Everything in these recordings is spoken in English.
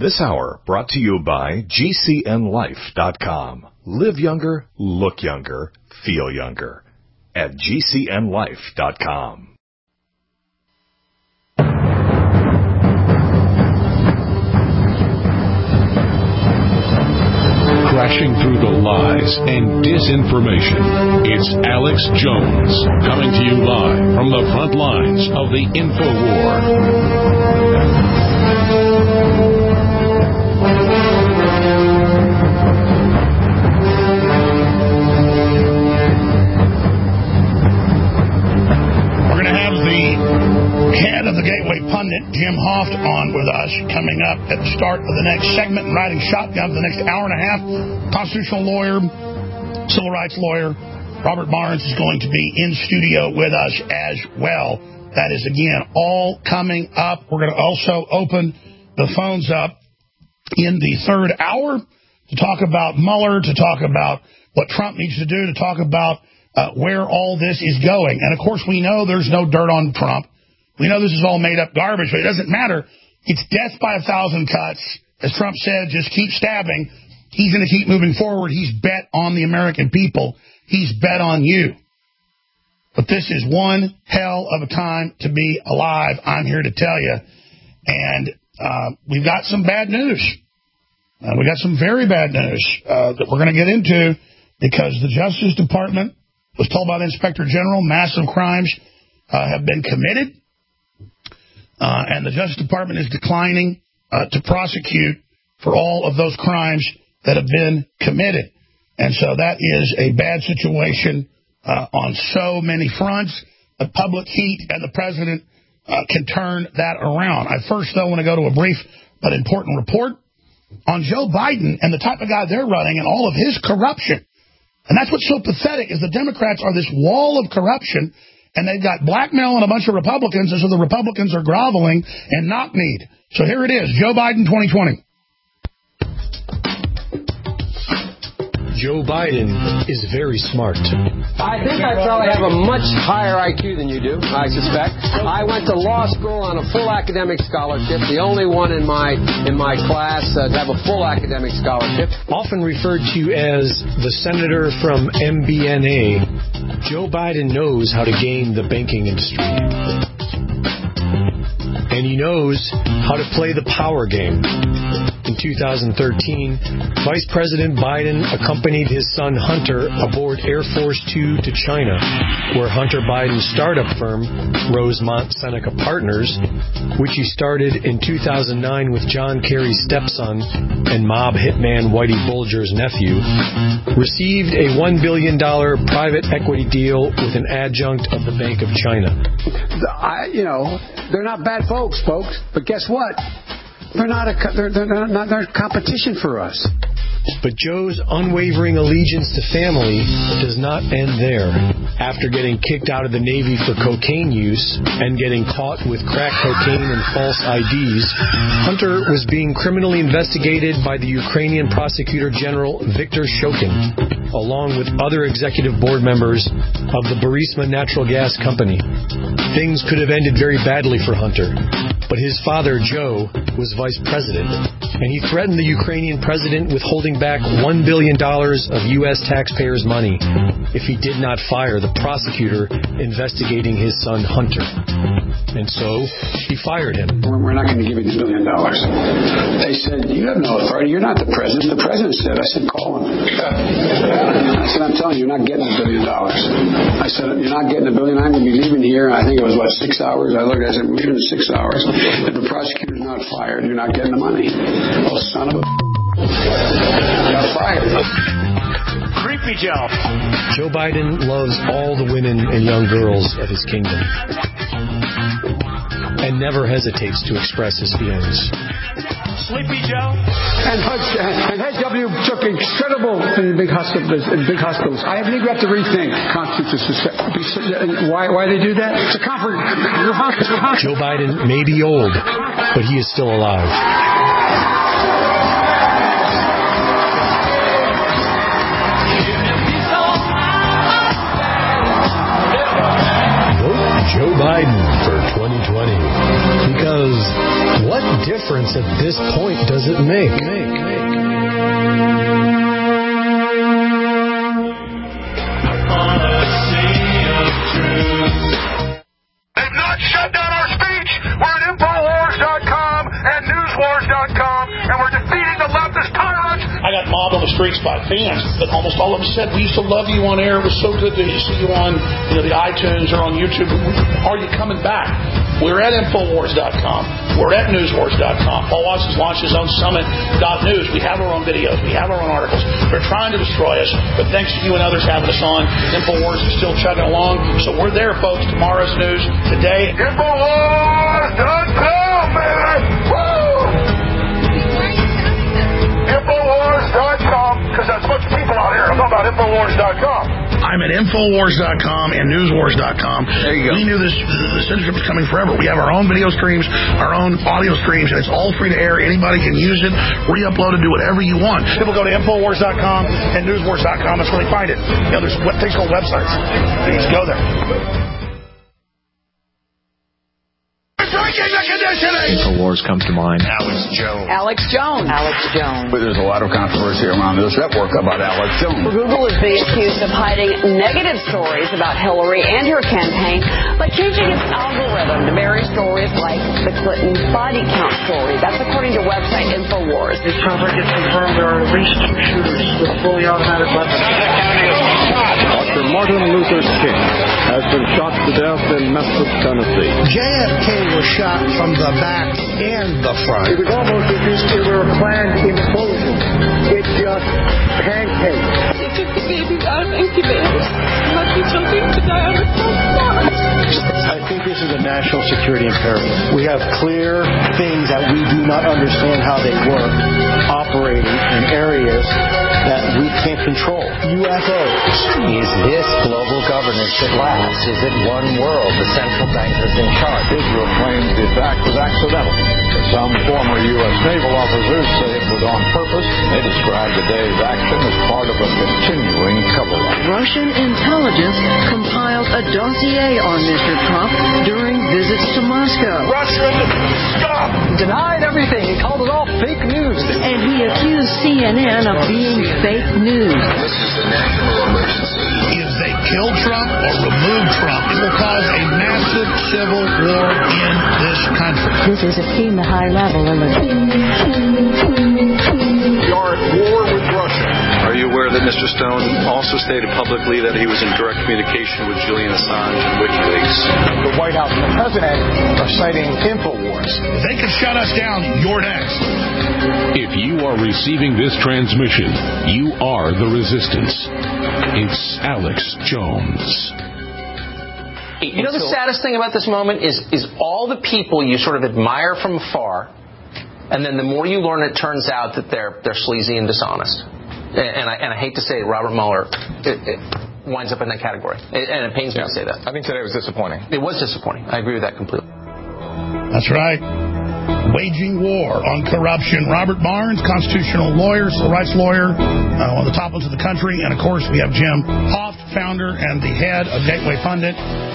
This hour brought to you by GCNLife.com. Live younger, look younger, feel younger at GCNLife.com. Crashing through the lies and disinformation, it's Alex Jones coming to you live from the front lines of the InfoWar. Head of the Gateway Pundit, Jim Hoft, on with us, coming up at the start of the next segment and riding shotgun for the next hour and a half. Constitutional lawyer, civil rights lawyer, Robert Barnes is going to be in studio with us as well. That is, again, all coming up. We're going to also open the phones up in the third hour to talk about Mueller, to talk about what Trump needs to do, to talk about where all this is going. And, of course, we know there's no dirt on Trump. We know this is all made-up garbage, but it doesn't matter. It's death by 1,000 cuts. As Trump said, just keep stabbing. He's going to keep moving forward. He's bet on the American people. He's bet on you. But this is one hell of a time to be alive, I'm here to tell you. And we've got some bad news. We got some very bad news that we're going to get into because the Justice Department was told by the Inspector General massive crimes have been committed. And the Justice Department is declining to prosecute for all of those crimes that have been committed. And so that is a bad situation on so many fronts. The public heat and the president can turn that around. I first, though, want to go to a brief but important report on Joe Biden and the type of guy they're running and all of his corruption. And that's what's so pathetic is the Democrats are this wall of corruption. And they've got blackmail on a bunch of Republicans, and so the Republicans are groveling and knock-kneed. So here it is, Joe Biden 2020. Joe Biden is very smart. I think I probably have a much higher IQ than you do, I suspect. I went to law school on a full academic scholarship, the only one in my class to have a full academic scholarship. Often referred to as the senator from MBNA, Joe Biden knows how to game the banking industry. And he knows how to play the power game. In 2013, Vice President Biden accompanied his son Hunter aboard Air Force Two to China, where Hunter Biden's startup firm, Rosemont Seneca Partners, which he started in 2009 with John Kerry's stepson and mob hitman Whitey Bulger's nephew, received a $1 billion private equity deal with an adjunct of the Bank of China. They're not bad folks, but guess what? They're not competition for us. But Joe's unwavering allegiance to family does not end there. After getting kicked out of the Navy for cocaine use and getting caught with crack cocaine and false IDs, Hunter was being criminally investigated by the Ukrainian Prosecutor General Viktor Shokin, along with other executive board members of the Burisma Natural Gas Company. Things could have ended very badly for Hunter, but his father, Joe, was vice president, and he threatened the Ukrainian president with holding back $1 billion of U.S. taxpayers' money if he did not fire the prosecutor investigating his son Hunter. And so he fired him. We're not going to give you the $1 billion. They said, you have no authority. You're not the president. The president said, I said, call him. I said, I'm telling you, you're not getting the $1 billion. I said, you're not getting the $1 billion. I'm going to be leaving here. I think it was, 6 hours? I looked, I said, we're leaving in 6 hours. If the prosecutor's not fired, you're not getting the money. Oh, son of a... got fired. Creepy Joe. Joe Biden loves all the women and young girls of his kingdom and never hesitates to express his feelings. Sleepy Joe. And HW took incredible in big hospitals. I believe we have to rethink constitutional. Why they do that? It's a comfort. Joe Biden may be old, but he is still alive. Joe Biden for 2020. Because what difference at this point does does it make? They've not shut down our speech. We're at Infowars.com and Newswars.com, and we're defeating the leftist tyrants. I got mobbed on the streets by fans, but almost all of them said, "We used to love you on air. It was so good to see you on the iTunes or on YouTube. Are you coming back?" We're at Infowars.com. We're at Newswars.com. Paul Watson has launched his own Summit.news. We have our own videos. We have our own articles. They're trying to destroy us, but thanks to you and others having us on, Infowars is still chugging along. So we're there, folks. Tomorrow's news today. Infowars.com, man! Woo! Infowars.com, because there's a bunch of people out here. I'm talking about Infowars.com. I'm at Infowars.com and Newswars.com. There you go. We knew this censorship was coming forever. We have our own video streams, our own audio streams, and it's all free to air. Anybody can use it, re-upload it, do whatever you want. People go to Infowars.com and Newswars.com. That's where they find it. There's things called websites. You just go there. Infowars comes to mind. Alex Jones. But there's a lot of controversy around this network about Alex Jones. Google is being accused of hiding negative stories about Hillary and her campaign by changing its algorithm to bury stories like the Clinton body count story. That's according to website Infowars. It sounds like it's confirmed there are at least 2 shooters with fully automatic weapons. Dr. Martin Luther King has been shot to death in Memphis, Tennessee. JFK was shot from the back and the front. It was almost as if it were a planned implosion. It just pancaked. They took the babies out of incubators and left the children to die on the front lawn. I think this is a national security imperative. We have clear things that we do not understand how they work, operating in areas that we can't control. UFOs. Is this global governance that lasts? Is it one world? The central bankers in charge. Israel claims the attack was accidental. Some former U.S. naval officers say it was on purpose. They describe the day's action as part of a continuing cover-up. Russian intelligence compiled a dossier on Mr. Trump during visits to Moscow. Russia, stop! Denied everything. He called it all fake news. And he accused CNN of being fake news. This is the national emergency. If they kill Trump or remove Trump, it will cause a massive civil war in this country. This is extremely high level alert. We are at war with Russia. Are you aware that Mr. Stone also stated publicly that he was in direct communication with Julian Assange and WikiLeaks? The White House and the President are citing Infowars. If they can shut us down, you're next. If you are receiving this transmission, you are the resistance. It's Alex Jones. You know the saddest thing about this moment is all the people you sort of admire from afar, and then the more you learn, it turns out that they're sleazy and dishonest. And I hate to say it, Robert Mueller it winds up in that category. And it pains me to say that. I think today was disappointing. It was disappointing. I agree with that completely. That's right. Waging war on corruption. Robert Barnes, constitutional lawyer, civil rights lawyer, one of the top ones in the country. And, of course, we have Jim Hoft, founder and the head of Gateway Pundit,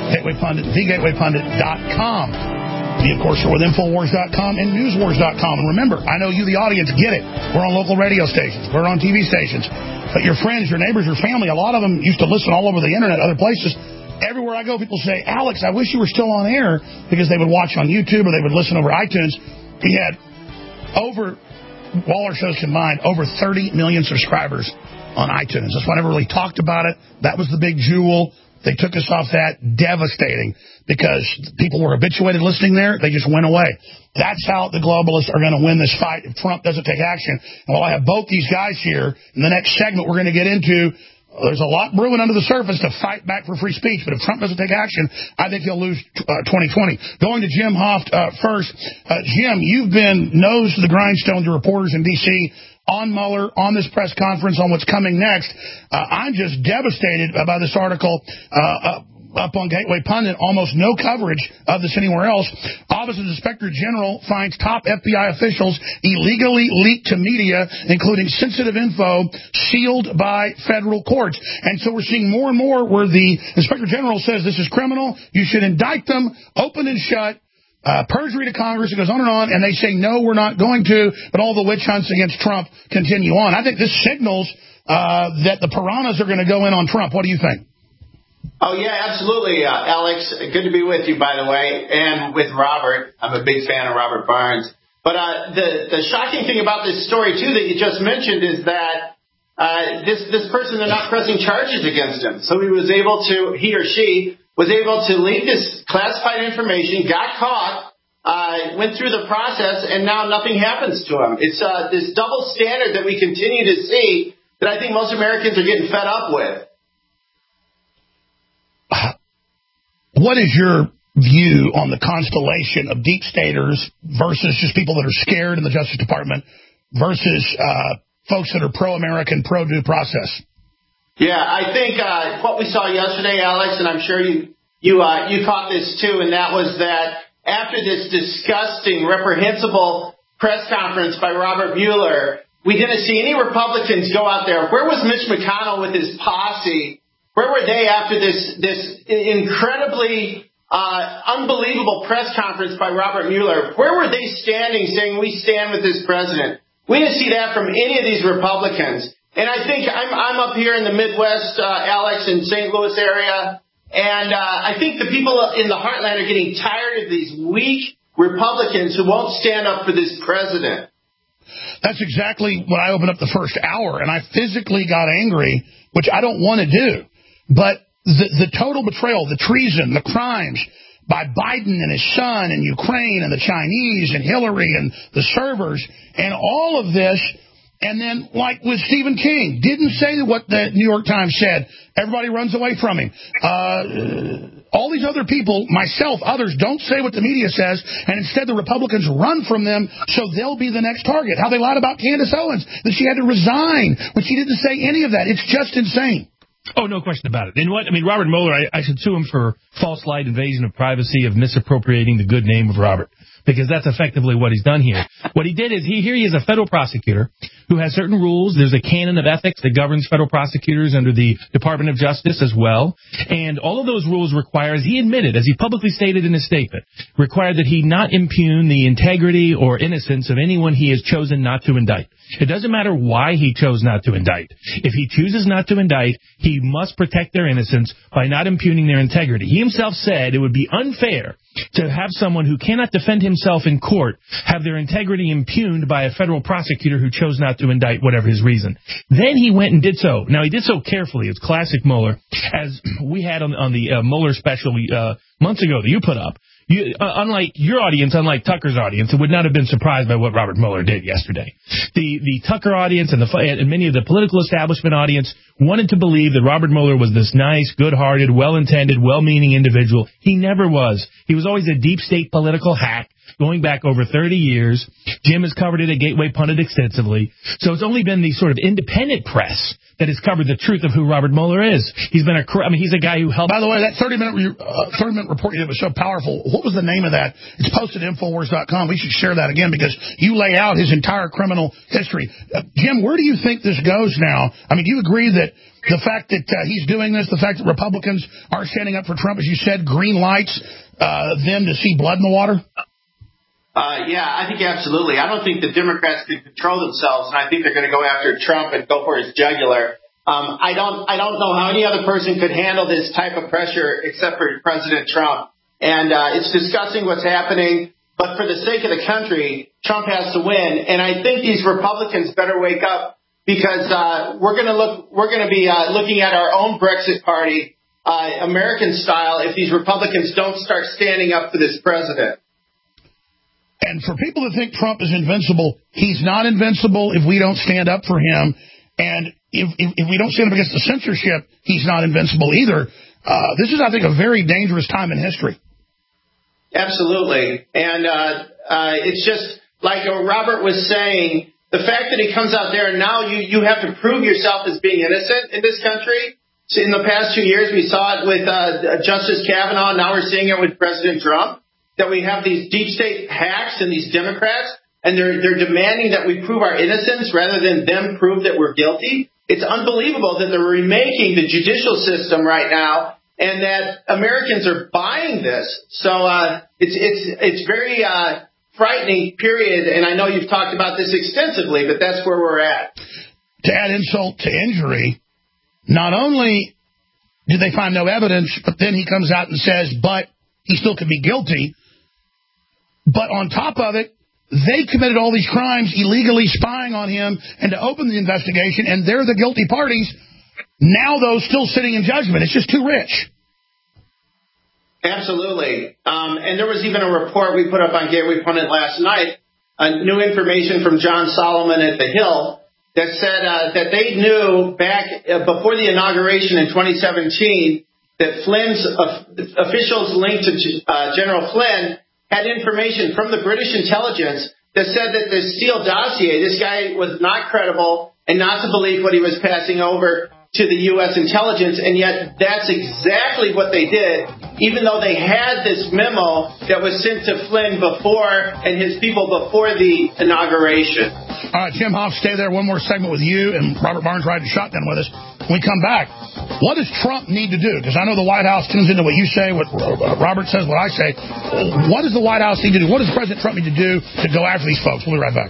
thegatewaypundit.com. We, of course, are with Infowars.com and Newswars.com. And remember, I know you, the audience, get it. We're on local radio stations. We're on TV stations. But your friends, your neighbors, your family, a lot of them used to listen all over the Internet, other places. Everywhere I go, people say, Alex, I wish you were still on air, because they would watch on YouTube or they would listen over iTunes. He had all our shows combined, over 30 million subscribers on iTunes. That's why I never really talked about it. That was the big jewel. They took us off that. Devastating, because people were habituated listening there. They just went away. That's how the globalists are going to win this fight if Trump doesn't take action. And while I have both these guys here, in the next segment we're going to get into, there's a lot brewing under the surface to fight back for free speech. But if Trump doesn't take action, I think he'll lose 2020. Going to Jim Hoft first. Jim, you've been nose to the grindstone to reporters in D.C., on Mueller, on this press conference, on what's coming next. I'm just devastated by this article up on Gateway Pundit. Almost no coverage of this anywhere else. Office of the Inspector General finds top FBI officials illegally leaked to media, including sensitive info sealed by federal courts. And so we're seeing more and more where the Inspector General says this is criminal. You should indict them, open and shut. perjury to Congress. It goes on, and they say, no, we're not going to, but all the witch hunts against Trump continue on. I think this signals that the piranhas are going to go in on Trump. What do you think? Oh, yeah, absolutely, Alex. Good to be with you, by the way, and with Robert. I'm a big fan of Robert Barnes. But the shocking thing about this story, too, that you just mentioned is that this person, they're not pressing charges against him. So he or she was able to leak this classified information, got caught, went through the process, and now nothing happens to him. It's this double standard that we continue to see that I think most Americans are getting fed up with. What is your view on the constellation of deep staters versus just people that are scared in the Justice Department versus folks that are pro-American, pro-due process? Yeah, I think what we saw yesterday, Alex, and I'm sure you caught this too, and that was that after this disgusting, reprehensible press conference by Robert Mueller, we didn't see any Republicans go out there. Where was Mitch McConnell with his posse? Where were they after this incredibly unbelievable press conference by Robert Mueller? Where were they standing saying we stand with this president? We didn't see that from any of these Republicans. And I think I'm up here in the Midwest, Alex, in St. Louis area, and I think the people in the heartland are getting tired of these weak Republicans who won't stand up for this president. That's exactly what I opened up the first hour, and I physically got angry, which I don't want to do. But the total betrayal, the treason, the crimes by Biden and his son and Ukraine and the Chinese and Hillary and the servers and all of this, and then like with Stephen King, didn't say what the New York Times said. Everybody runs away from him. All these other people, myself, others, don't say what the media says, and instead the Republicans run from them so they'll be the next target. How they lied about Candace Owens, that she had to resign when she didn't say any of that. It's just insane. Oh, no question about it. And Robert Mueller, I should sue him for false light, invasion of privacy, of misappropriating the good name of Robert, because that's effectively what he's done here. What he did is he is a federal prosecutor who has certain rules. There's a canon of ethics that governs federal prosecutors under the Department of Justice as well. And all of those rules require, as he admitted, as he publicly stated in his statement, required that he not impugn the integrity or innocence of anyone he has chosen not to indict. It doesn't matter why he chose not to indict. If he chooses not to indict, he must protect their innocence by not impugning their integrity. He himself said it would be unfair to have someone who cannot defend himself in court have their integrity impugned by a federal prosecutor who chose not to indict, whatever his reason. Then he went and did so. Now, he did so carefully. It's classic Mueller, as we had on the Mueller special months ago that you put up. Unlike your audience, unlike Tucker's audience, it would not have been surprised by what Robert Mueller did yesterday. The Tucker audience and many of the political establishment audience wanted to believe that Robert Mueller was this nice, good-hearted, well-intended, well-meaning individual. He never was. He was always a deep state political hack going back over 30 years. Jim has covered it at Gateway Pundit extensively. So it's only been the sort of independent press that has covered the truth of who Robert Mueller is. He's a guy who helped. By the way, that 30-minute report you did was so powerful. What was the name of that? It's posted at Infowars.com. We should share that again because you lay out his entire criminal history. Jim, where do you think this goes now? Do you agree that the fact that he's doing this, the fact that Republicans are standing up for Trump, as you said, green lights them to see blood in the water? Yeah, I think absolutely. I don't think the Democrats can control themselves, and I think they're going to go after Trump and go for his jugular. I don't know how any other person could handle this type of pressure except for President Trump. And it's disgusting what's happening, but for the sake of the country, Trump has to win. And I think these Republicans better wake up because we're going to be looking at our own Brexit party, American style, if these Republicans don't start standing up for this president. And for people that think Trump is invincible, he's not invincible if we don't stand up for him. And if we don't stand up against the censorship, he's not invincible either. This is, I think, a very dangerous time in history. Absolutely. And it's just like Robert was saying, the fact that he comes out there and now you have to prove yourself as being innocent in this country. So in the past 2 years, we saw it with Justice Kavanaugh. Now we're seeing it with President Trump. That we have these deep state hacks and these Democrats, and they're demanding that we prove our innocence rather than them prove that we're guilty. It's unbelievable that they're remaking the judicial system right now and that Americans are buying this. So it's very frightening, period. And I know you've talked about this extensively, but that's where we're at. To add insult to injury, not only did they find no evidence, but then he comes out and says, but he still could be guilty. But on top of it, they committed all these crimes illegally spying on him and to open the investigation, and they're the guilty parties. Now, those still sitting in judgment. It's just too rich. Absolutely. And there was even a report we put up on Gateway Pundit last night, new information from John Solomon at The Hill, that said that they knew back before the inauguration in 2017 that Flynn's officials linked to General Flynn had information from the British intelligence that said that the Steele dossier, this guy was not credible and not to believe what he was passing over to the U.S. intelligence, and yet that's exactly what they did, even though they had this memo that was sent to Flynn before and his people before the inauguration. All right, Jim Hoft, stay there. One more segment with you and Robert Barnes riding shotgun with us. When we come back, what does Trump need to do? Because I know the White House tunes into what you say, what Robert says, what I say. What does the White House need to do? What does President Trump need to do to go after these folks? We'll be right back.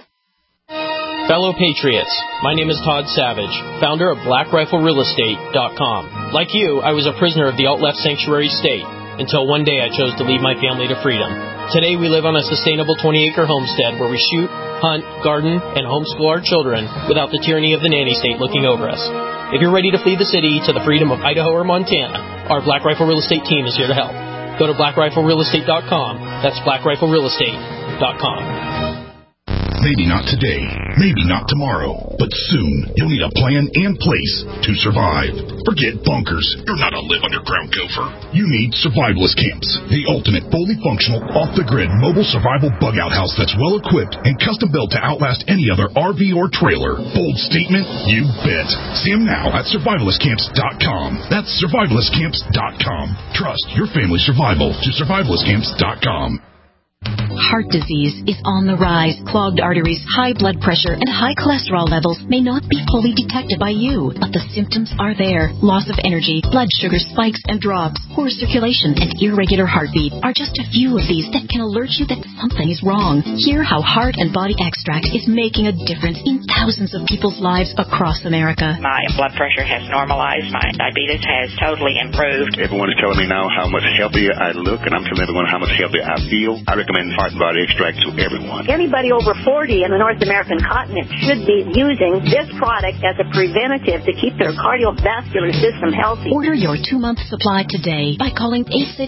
Fellow Patriots, my name is Todd Savage, founder of BlackRifleRealEstate.com. Like you, I was a prisoner of the alt-left sanctuary state until one day I chose to lead my family to freedom. Today we live on a sustainable 20-acre homestead where we shoot, hunt, garden, and homeschool our children without the tyranny of the nanny state looking over us. If you're ready to flee the city to the freedom of Idaho or Montana, our Black Rifle Real Estate team is here to help. Go to BlackRifleRealEstate.com. That's BlackRifleRealEstate.com. Maybe not today, maybe not tomorrow, but soon you'll need a plan and place to survive. Forget bunkers. You're not a live underground gopher. You need survivalist camps, the ultimate fully functional, off-the-grid mobile survival bug-out house that's well-equipped and custom-built to outlast any other RV or trailer. Bold statement? You bet. See them now at survivalistcamps.com. That's survivalistcamps.com. Trust your family's survival to survivalistcamps.com. Heart disease is on the rise. Clogged arteries, high blood pressure, and high cholesterol levels may not be fully detected by you, but the symptoms are there. Loss of energy, blood sugar spikes and drops, poor circulation, and irregular heartbeat are just a few of these that can alert you that something is wrong. Hear how Heart and Body Extract is making a difference in thousands of people's lives across America. My blood pressure has normalized. My diabetes has totally improved. Everyone is telling me now how much healthier I look, and I'm telling everyone how much healthier I feel. I recommend Heart and Body Extract to everyone. Anybody over 40 in the North American continent should be using this product as a preventative to keep their cardiovascular system healthy. Order your 2-month supply today by calling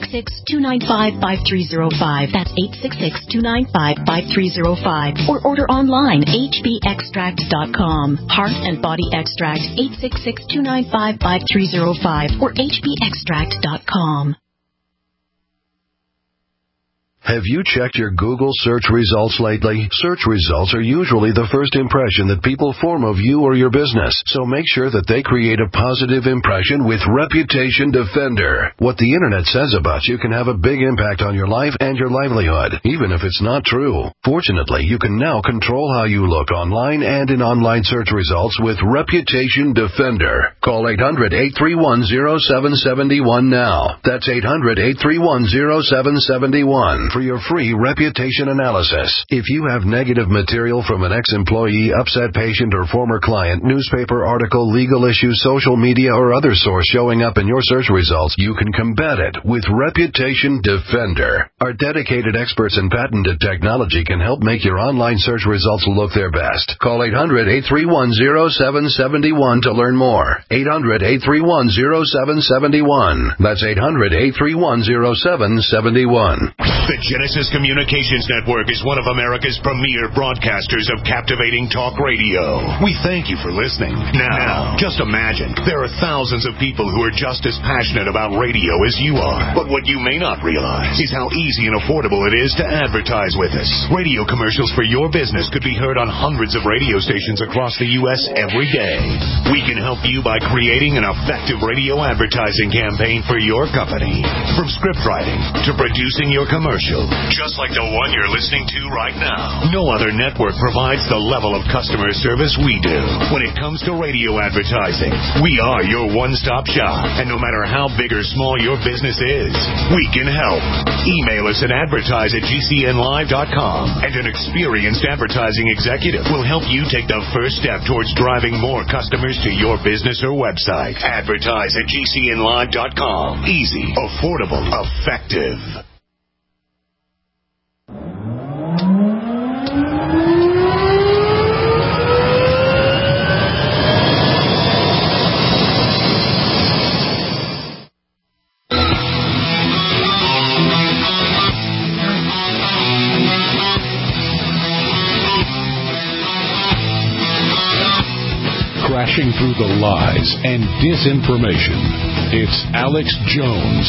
866-295-5305. That's 866-295-5305. Or order online, hbextract.com. Heart and Body Extract, 866-295-5305 or hbextract.com. Have you checked your Google search results lately? Search results are usually the first impression that people form of you or your business, so make sure that they create a positive impression with Reputation Defender. What the Internet says about you can have a big impact on your life and your livelihood, even if it's not true. Fortunately, you can now control how you look online and in online search results with Reputation Defender. Call 800-831-0771 now. That's 800-831-0771. For your free reputation analysis. If you have negative material from an ex-employee, upset patient, or former client, newspaper article, legal issue, social media, or other source showing up in your search results, you can combat it with Reputation Defender. Our dedicated experts in patented technology can help make your online search results look their best. Call 800-831-0771 to learn more. 800-831-0771. That's 800-831-0771. The Genesis Communications Network is one of America's premier broadcasters of captivating talk radio. We thank you for listening. Now, just imagine, there are thousands of people who are just as passionate about radio as you are. But what you may not realize is how easy and affordable it is to advertise with us. Radio commercials for your business could be heard on hundreds of radio stations across the U.S. every day. We can help you by creating an effective radio advertising campaign for your company. From script writing to producing your commercial, special, just like the one you're listening to right now. No other network provides the level of customer service we do. When it comes to radio advertising, we are your one-stop shop. And no matter how big or small your business is, we can help. Email us at advertise@gcnlive.com, and an experienced advertising executive will help you take the first step towards driving more customers to your business or website. Advertise@gcnlive.com. Easy, affordable, effective. Crashing through the lies and disinformation. It's Alex Jones.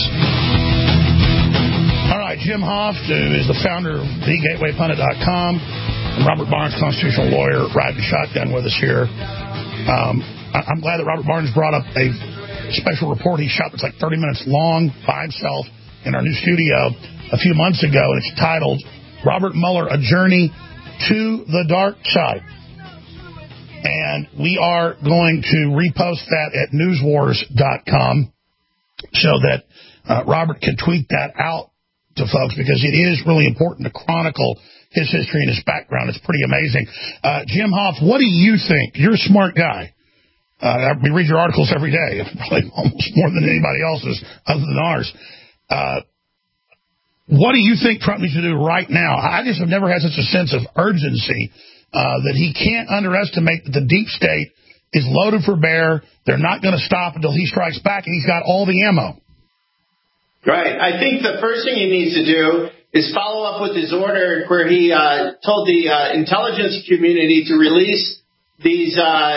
All right, Jim Hoft, who is the founder of thegatewaypundit.com, and Robert Barnes, constitutional lawyer, riding shotgun with us here. I'm glad that Robert Barnes brought up a special report he shot that's like 30 minutes long by himself in our new studio a few months ago, and it's titled Robert Mueller, A Journey to the Dark Side. And we are going to repost that at newswars.com so that Robert can tweet that out to folks, because it is really important to chronicle his history and his background. It's pretty amazing. Jim Hoft, what do you think? You're a smart guy. We read your articles every day, probably almost more than anybody else's other than ours. What do you think Trump needs to do right now? I just have never had such a sense of urgency that he can't underestimate that the deep state is loaded for bear. They're not going to stop until he strikes back, and he's got all the ammo. Right. I think the first thing he needs to do is follow up with his order where he told the intelligence community to release these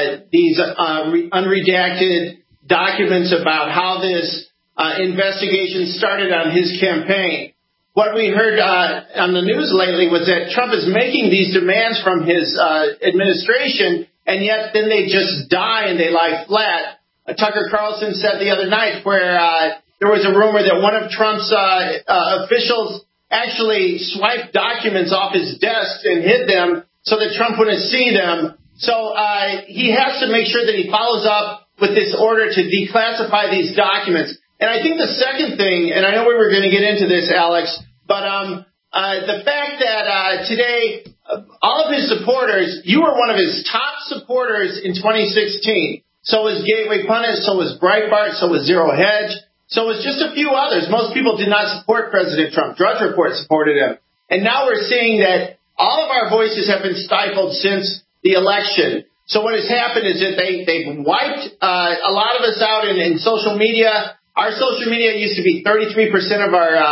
unredacted documents about how this investigation started on his campaign. What we heard on the news lately was that Trump is making these demands from his administration, and yet then they just die and they lie flat. Tucker Carlson said the other night where there was a rumor that one of Trump's officials actually swiped documents off his desk and hid them so that Trump wouldn't see them. So he has to make sure that he follows up with this order to declassify these documents. And I think the second thing, and I know we were going to get into this, Alex, but the fact that today all of his supporters, you were one of his top supporters in 2016. So was Gateway Pundit, so was Breitbart, so was Zero Hedge, so was just a few others. Most people did not support President Trump. Drudge Report supported him. And now we're seeing that all of our voices have been stifled since the election. So what has happened is that they've wiped a lot of us out in social media. Our social media used to be 33% of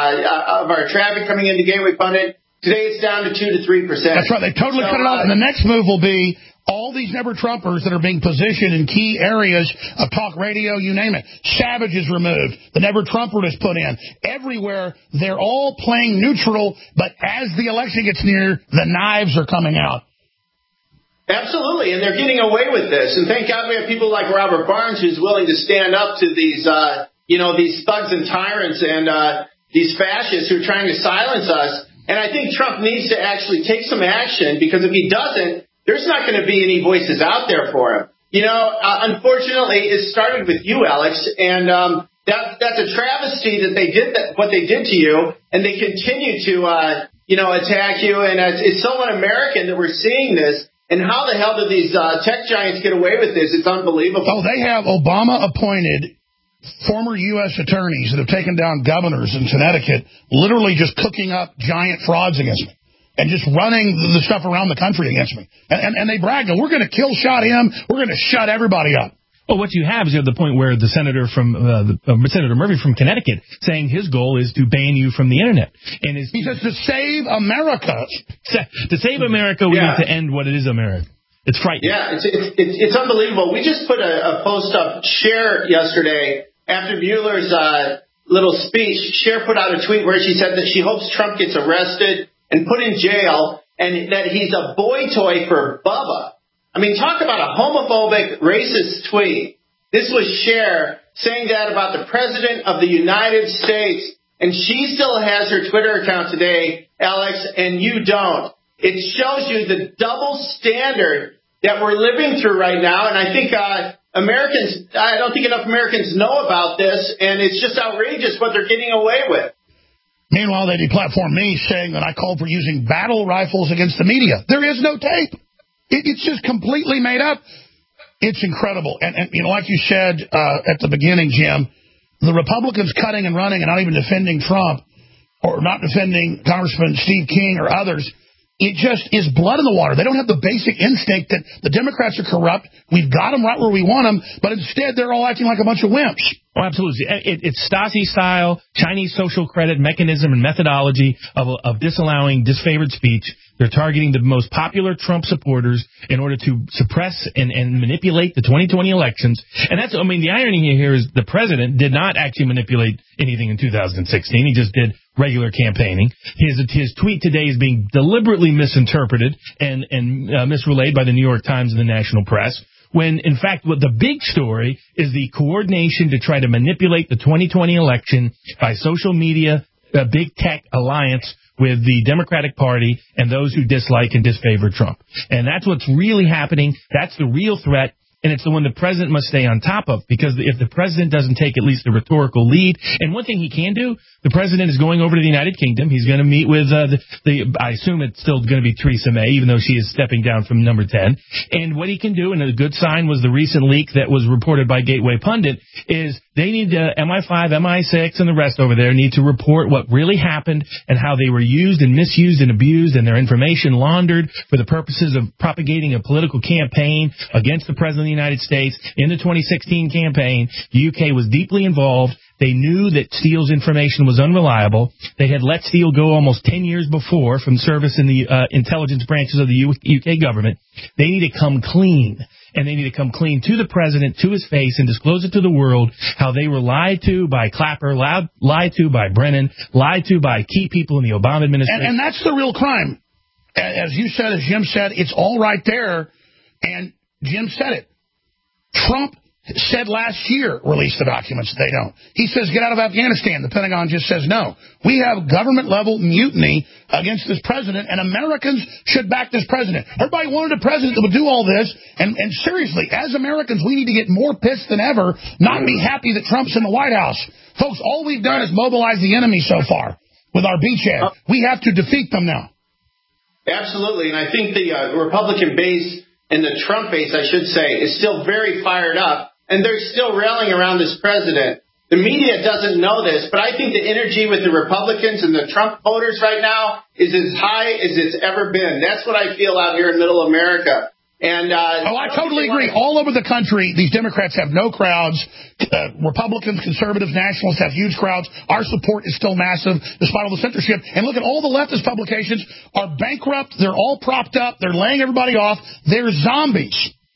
our traffic coming into Gateway Pundit. Today it's down to 2 to 3%. That's right. They totally cut it off. And the next move will be all these never-Trumpers that are being positioned in key areas of talk radio, you name it. Savage is removed. The never-Trumper is put in. Everywhere, they're all playing neutral, but as the election gets near, the knives are coming out. Absolutely, and they're getting away with this. And thank God we have people like Robert Barnes who's willing to stand up to these these thugs and tyrants and these fascists who are trying to silence us. And I think Trump needs to actually take some action, because if he doesn't, there's not going to be any voices out there for him. Unfortunately, it started with you, Alex, and that's a travesty that they did what they did to you, and they continue to attack you. And it's so un-American that we're seeing this. And how the hell did these tech giants get away with this? It's unbelievable. Oh, they have Obama-appointed former U.S. attorneys that have taken down governors in Connecticut, literally just cooking up giant frauds against me and just running the stuff around the country against me. And they bragged, we're going to shot him. We're going to shut everybody up. Well, what you have is you have the point where the senator from Senator Murphy from Connecticut saying his goal is to ban you from the internet, and he says to save America. To save America, we need to end what it is America. It's frightening. Yeah, it's unbelievable. We just put a post up, Cher, yesterday after Mueller's little speech. Cher put out a tweet where she said that she hopes Trump gets arrested and put in jail, and that he's a boy toy for Bubba. I mean, talk about a homophobic, racist tweet. This was Cher saying that about the President of the United States, and she still has her Twitter account today, Alex, and you don't. It shows you the double standard that we're living through right now, and I think I don't think enough Americans know about this, and it's just outrageous what they're getting away with. Meanwhile, they deplatformed me saying that I called for using battle rifles against the media. There is no tape. It's just completely made up. It's incredible. And like you said at the beginning, Jim, the Republicans cutting and running and not even defending Trump or not defending Congressman Steve King or others, it just is blood in the water. They don't have the basic instinct that the Democrats are corrupt. We've got them right where we want them, but instead they're all acting like a bunch of wimps. Oh, absolutely. It's Stasi-style, Chinese social credit mechanism and methodology of disallowing disfavored speech. They're targeting the most popular Trump supporters in order to suppress and manipulate the 2020 elections. And that's, I mean, the irony here is the president did not actually manipulate anything in 2016. He just did regular campaigning. His tweet today is being deliberately misinterpreted and misrelayed by the New York Times and the national press, when, in fact, what the big story is the coordination to try to manipulate the 2020 election by social media, big tech alliance with the Democratic Party and those who dislike and disfavor Trump. And that's what's really happening. That's the real threat. And it's the one the president must stay on top of, because if the president doesn't take at least the rhetorical lead, and one thing he can do, the president is going over to the United Kingdom. He's going to meet with I assume it's still going to be Theresa May, even though she is stepping down from number 10. And what he can do, and a good sign was the recent leak that was reported by Gateway Pundit, is they need MI5, MI6, and the rest over there need to report what really happened and how they were used and misused and abused and their information laundered for the purposes of propagating a political campaign against the president of the United States in the 2016 campaign. The UK was deeply involved. They knew that Steele's information was unreliable. They had let Steele go almost 10 years before from service in the intelligence branches of the UK government. They need to come clean. And they need to come clean to the president, to his face, and disclose it to the world how they were lied to by Clapper, lied to by Brennan, lied to by key people in the Obama administration. And that's the real crime. As you said, as Jim said, it's all right there. And Jim said it. Trump said last year, release the documents. They don't. He says, get out of Afghanistan. The Pentagon just says no. We have government-level mutiny against this president, and Americans should back this president. Everybody wanted a president that would do all this, and seriously, as Americans, we need to get more pissed than ever, not be happy that Trump's in the White House. Folks, all we've done is mobilize the enemy so far with our beachhead. We have to defeat them now. Absolutely, and I think the Republican base and the Trump base, I should say, is still very fired up. And they're still railing around this president. The media doesn't know this, but I think the energy with the Republicans and the Trump voters right now is as high as it's ever been. That's what I feel out here in Middle America. And I totally agree. All over the country, these Democrats have no crowds. Republicans, conservatives, nationalists have huge crowds. Our support is still massive, despite all the censorship. And look at all the leftist publications are bankrupt. They're all propped up. They're laying everybody off. They're zombies.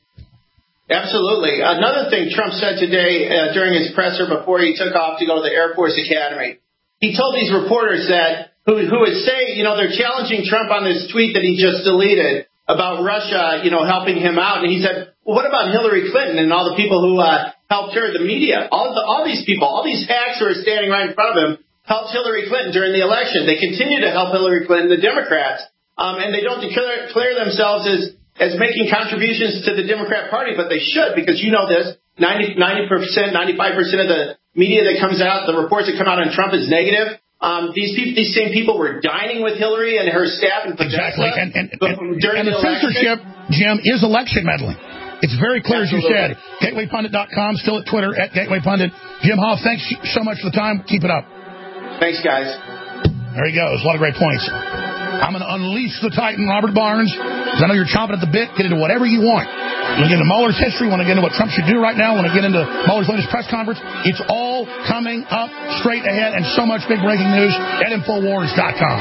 Absolutely. Another thing Trump said today during his presser before he took off to go to the Air Force Academy, he told these reporters that who would say, they're challenging Trump on this tweet that he just deleted about Russia, helping him out. And he said, well, what about Hillary Clinton and all the people who helped her, the media? All these people, all these hacks who are standing right in front of him helped Hillary Clinton during the election. They continue to help Hillary Clinton, the Democrats, and they don't declare themselves as making contributions to the Democrat Party, but they should, because you know this, 90%, 95% of the media that comes out, the reports that come out on Trump is negative. These same people were dining with Hillary and her staff in Podesta. Exactly. And the censorship, Jim, is election meddling. It's very clear, as you said. GatewayPundit.com, still at Twitter, at GatewayPundit. Jim Hoff, thanks so much for the time. Keep it up. Thanks, guys. There he goes. A lot of great points. I'm going to unleash the Titan, Robert Barnes, because I know you're chomping at the bit. Get into whatever you want. You want to get into Mueller's history, want to get into what Trump should do right now, want to get into Mueller's latest press conference. It's all coming up straight ahead, and so much big breaking news at Infowars.com.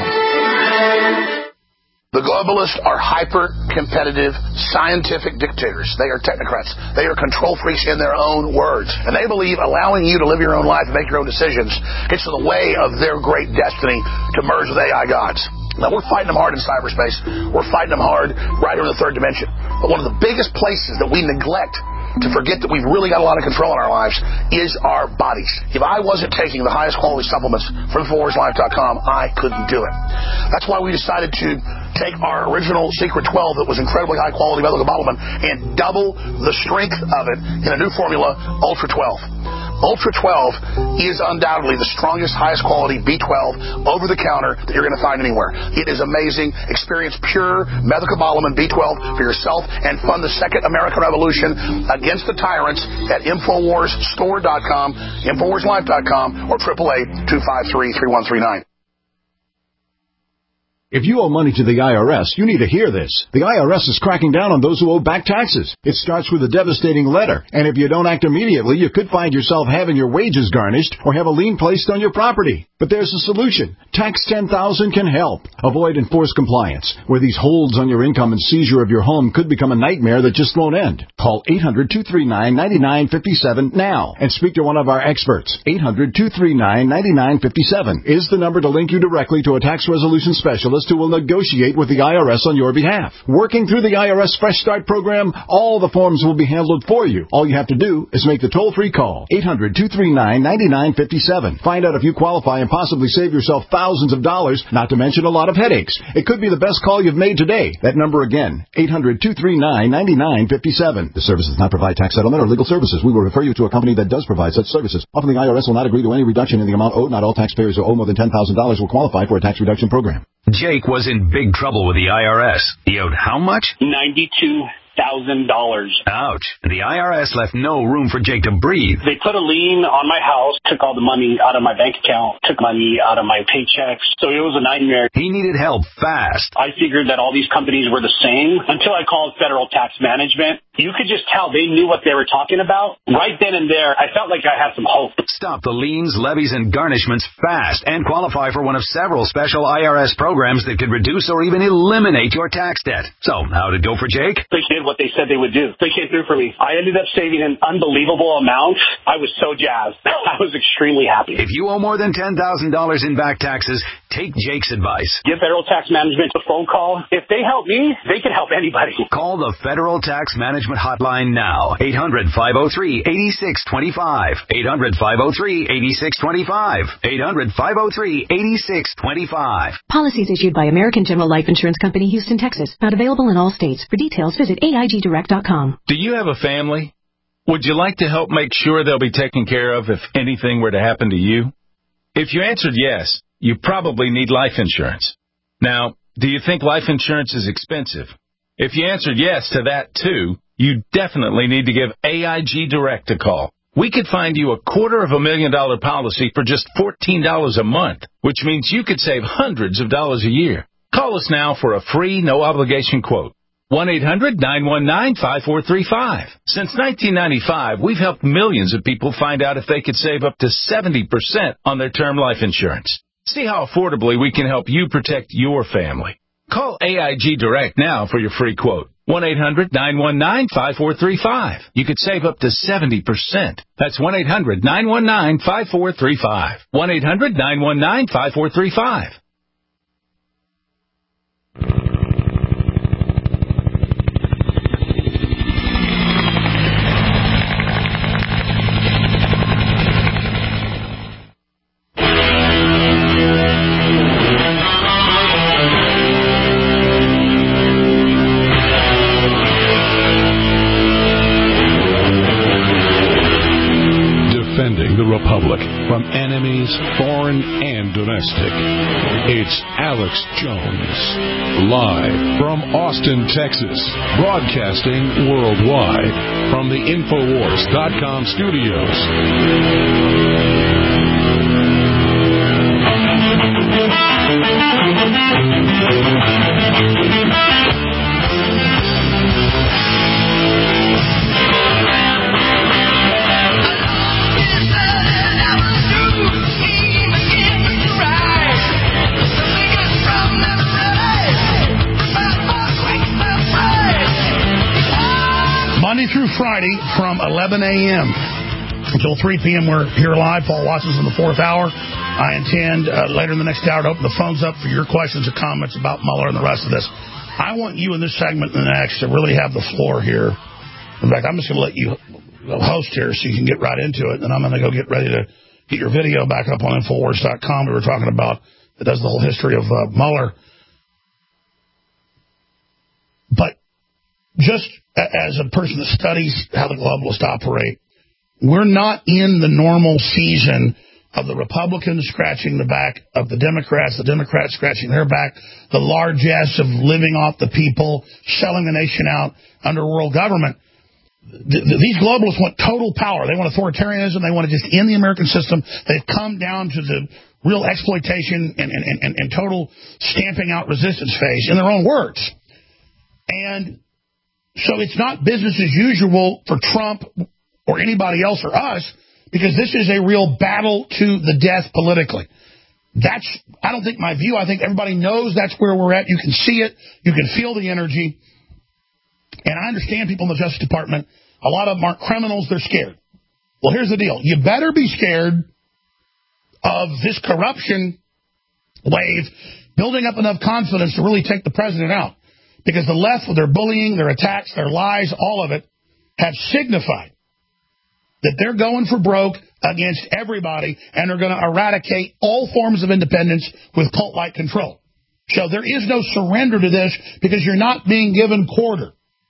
The globalists are hyper-competitive, scientific dictators. They are technocrats. They are control freaks in their own words. And they believe allowing you to live your own life and make your own decisions gets in the way of their great destiny to merge with AI gods. Now, we're fighting them hard in cyberspace. We're fighting them hard right over the third dimension. But one of the biggest places that we neglect to forget that we've really got a lot of control in our lives is our bodies. If I wasn't taking the highest quality supplements from InfoWarsLife.com, I couldn't do it. That's why we decided to take our original Secret 12 that was incredibly high quality methylcobalamin and double the strength of it in a new formula, Ultra 12. Ultra 12 is undoubtedly the strongest, highest quality B12 over-the-counter that you're going to find anywhere. It is amazing. Experience pure methylcobalamin B12 for yourself and fund the second American Revolution against the tyrants at InfoWarsStore.com, InfoWarsLife.com, or 888-253-3139. If you owe money to the IRS, you need to hear this. The IRS is cracking down on those who owe back taxes. It starts with a devastating letter, and if you don't act immediately, you could find yourself having your wages garnished or have a lien placed on your property. But there's a solution. Tax 10,000 can help. Avoid enforced compliance, where these holds on your income and seizure of your home could become a nightmare that just won't end. Call 800-239-9957 now and speak to one of our experts. 800-239-9957 is the number to link you directly to a tax resolution specialist who will negotiate with the IRS on your behalf. Working through the IRS Fresh Start program, all the forms will be handled for you. All you have to do is make the toll-free call. 800-239-9957. Find out if you qualify and possibly save yourself thousands of dollars, not to mention a lot of headaches. It could be the best call you've made today. That number again, 800-239-9957. The service does not provide tax settlement or legal services. We will refer you to a company that does provide such services. Often the IRS will not agree to any reduction in the amount owed. Not all taxpayers who owe more than $10,000 will qualify for a tax reduction program. Jake was in big trouble with the IRS. He owed how much? $92,000. Ouch. The IRS left no room for Jake to breathe. They put a lien on my house, took all the money out of my bank account, took money out of my paychecks. So it was a nightmare. He needed help fast. I figured that all these companies were the same until I called Federal Tax Management. You could just tell they knew what they were talking about. Right then and there, I felt like I had some hope. Stop the liens, levies, and garnishments fast and qualify for one of several special IRS programs that could reduce or even eliminate your tax debt. So, how'd it go for Jake? They did what they said they would do. They came through for me. I ended up saving an unbelievable amount. I was so jazzed. I was extremely happy. If you owe more than $10,000 in back taxes, take Jake's advice. Give Federal Tax Management a phone call. If they help me, they can help anybody. Call the Federal Tax Management Hotline now. 800-503-8625. 800-503-8625. 800-503-8625. Policies issued by American General Life Insurance Company, Houston, Texas. Not available in all states. For details, visit AIGdirect.com. Do you have a family? Would you like to help make sure they'll be taken care of if anything were to happen to you? If you answered yes, you probably need life insurance. Now, do you think life insurance is expensive? If you answered yes to that too, you definitely need to give AIG Direct a call. We could find you a $250,000 policy for just $14 a month, which means you could save hundreds of dollars a year. Call us now for a free, no-obligation quote. 1-800-919-5435. Since 1995, we've helped millions of people find out if they could save up to 70% on their term life insurance. See how affordably we can help you protect your family. Call AIG Direct now for your free quote. 1-800-919-5435. You could save up to 70%. That's 1-800-919-5435. 1-800-919-5435. The Republic from enemies, foreign and domestic. It's Alex Jones, live from Austin, Texas, broadcasting worldwide from the Infowars.com studios. Monday through Friday from 11 a.m. until 3 p.m. We're here live. Paul Watson's in the fourth hour. I intend later in the next hour to open the phones up for your questions or comments about Mueller and the rest of this. I want you in this segment and the next to really have the floor here In fact, I'm just going to let you host here so you can get right into it, and I'm going to go get ready to get your video back up on Infowars.com. We were talking about that does the whole history of Mueller. But just as a person that studies how the globalists operate, we're not in the normal season of the Republicans scratching the back of the Democrats scratching their back, the largesse of living off the people, selling the nation out under world government. These globalists want total power. They want authoritarianism. They want to just end the American system. They've come down to the real exploitation and total stamping out resistance phase, in their own words. And so it's not business as usual for Trump or anybody else or us, because this is a real battle to the death politically. That's, I don't think, my view. I think everybody knows that's where we're at. You can see it. You can feel the energy. And I understand people in the Justice Department, a lot of them aren't criminals, they're scared. Well, here's the deal. You better be scared of this corruption wave building up enough confidence to really take the president out. Because the left, with their bullying, their attacks, their lies, all of it, have signified that they're going for broke against everybody, and they're going to eradicate all forms of independence with cult-like control. So there is no surrender to this, because you're not being given quarter.